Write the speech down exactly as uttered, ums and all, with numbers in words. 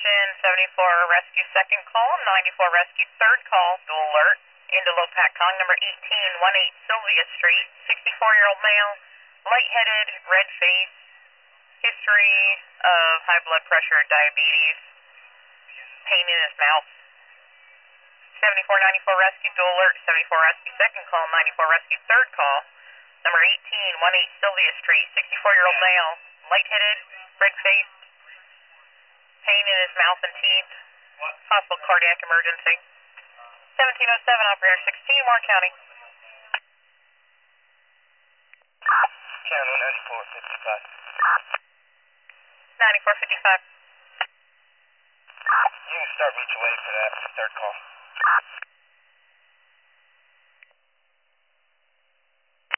Station seventy-four rescue second call, ninety-four rescue third call, dual alert, into Lopac Kong number eighteen eighteen Sylvia Street, sixty-four-year-old male, lightheaded, red face, history of high blood pressure, diabetes, pain in his mouth. seventy-four ninety-four rescue dual alert, seventy-four rescue second call, ninety-four rescue third call, number eighteen eighteen Sylvia Street, sixty-four-year-old male, lightheaded, red face, pain in his mouth and teeth, possible cardiac emergency. seventeen oh seven, operator sixteen, Warren County. Channel ninety-four fifty-five. ninety-four fifty-five. You can start mutual aid for that third call.